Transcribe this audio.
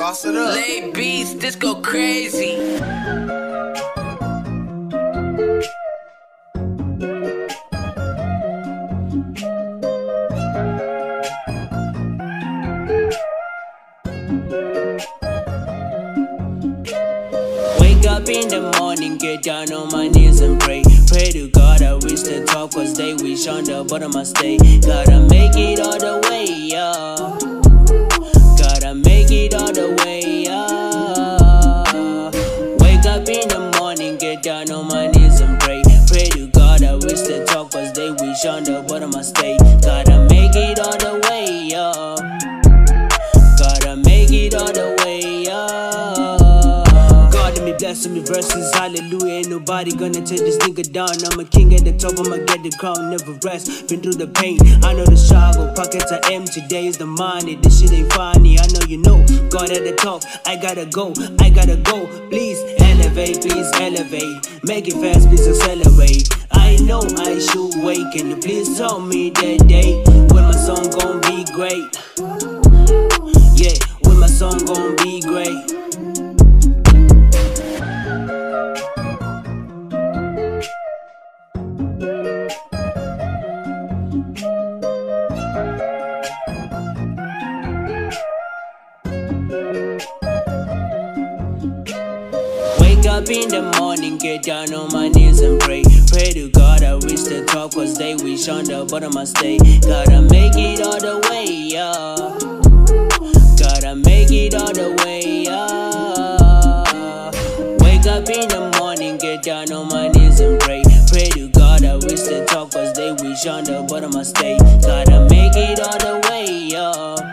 Boss it up. Lay beats, this go crazy. Wake up in the morning, get down on my knees and pray. Pray to God I reach the top, cause they wish on the bottom I stay. Gotta make it all the way, yeah. Gotta make it all the way, yeah. Wake up in the morning, get down on my knees and pray. Pray to God I reach the top, cause they wish on the bottom I stay. Gotta make it all the way, yeah. Gotta make it all the way, yeah. Blessing me verses, hallelujah. Ain't nobody gonna take this nigga down. I'm a king at the top, I'ma get the crown, never rest. Been through the pain, I know the struggle. Pockets are empty, days the money. This shit ain't funny, I know you know. God at the top, I gotta go. Please elevate, please elevate. Make it fast, please accelerate. I know I should wait. Can you please tell me that day when my song gon' be great? Yeah, when my song gon' be great. Wake up in the morning, get down on my knees and pray. Pray to God I reach the top, cause they wish on the bottom I stay. Gotta make it all the way, yeah. Gotta make it all the way, yeah. Wake up in the morning, get down on my knees and pray. Pray to God I reach the top, cause they wish on the bottom I stay. Gotta make it all the way, yeah.